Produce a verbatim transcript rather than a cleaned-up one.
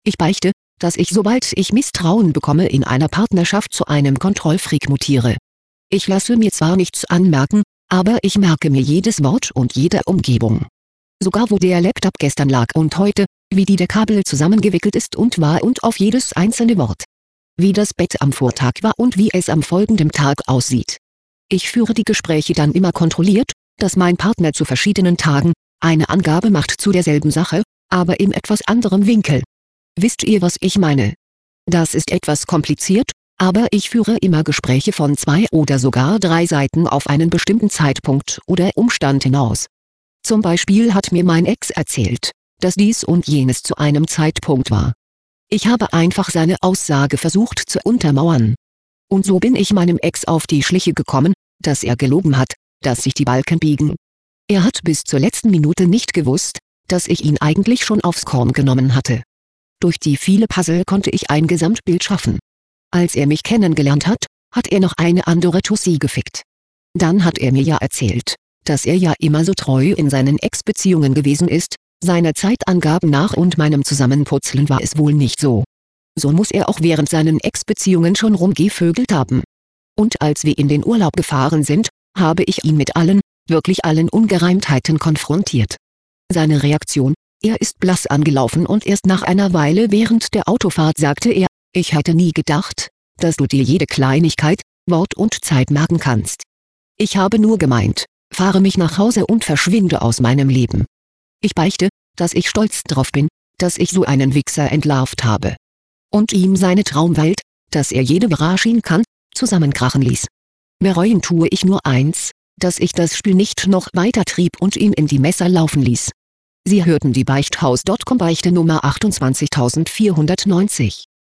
Ich beichte, dass ich sobald ich Misstrauen bekomme in einer Partnerschaft zu einem Kontrollfreak mutiere. Ich lasse mir zwar nichts anmerken, aber ich merke mir jedes Wort und jede Umgebung. Sogar wo der Laptop gestern lag und heute, wie die der Kabel zusammengewickelt ist und war und auf jedes einzelne Wort. Wie das Bett am Vortag war und wie es am folgenden Tag aussieht. Ich führe die Gespräche dann immer kontrolliert, dass mein Partner zu verschiedenen Tagen eine Angabe macht zu derselben Sache, aber in etwas anderem Winkel. Wisst ihr, was ich meine? Das ist etwas kompliziert, aber ich führe immer Gespräche von zwei oder sogar drei Seiten auf einen bestimmten Zeitpunkt oder Umstand hinaus. Zum Beispiel hat mir mein Ex erzählt, dass dies und jenes zu einem Zeitpunkt war. Ich habe einfach seine Aussage versucht zu untermauern. Und so bin ich meinem Ex auf die Schliche gekommen, dass er gelogen hat, dass sich die Balken biegen. Er hat bis zur letzten Minute nicht gewusst, dass ich ihn eigentlich schon aufs Korn genommen hatte. Durch die viele Puzzle konnte ich ein Gesamtbild schaffen. Als er mich kennengelernt hat, hat er noch eine andere Tussi gefickt. Dann hat er mir ja erzählt, dass er ja immer so treu in seinen Ex-Beziehungen gewesen ist, seiner Zeitangaben nach und meinem Zusammenputzeln war es wohl nicht so. So muss er auch während seinen Ex-Beziehungen schon rumgevögelt haben. Und als wir in den Urlaub gefahren sind, habe ich ihn mit allen, wirklich allen Ungereimtheiten konfrontiert. Seine Reaktion: Er ist blass angelaufen und erst nach einer Weile während der Autofahrt sagte er, ich hätte nie gedacht, dass du dir jede Kleinigkeit, Wort und Zeit merken kannst. Ich habe nur gemeint, fahre mich nach Hause und verschwinde aus meinem Leben. Ich beichte, dass ich stolz drauf bin, dass ich so einen Wichser entlarvt habe. Und ihm seine Traumwelt, dass er jede Verarsche kann, zusammenkrachen ließ. Bereuen tue ich nur eins, dass ich das Spiel nicht noch weiter trieb und ihn in die Messer laufen ließ. Sie hörten die Beichthaus Punkt com Beichte Nummer achtundzwanzigtausendvierhundertneunzig.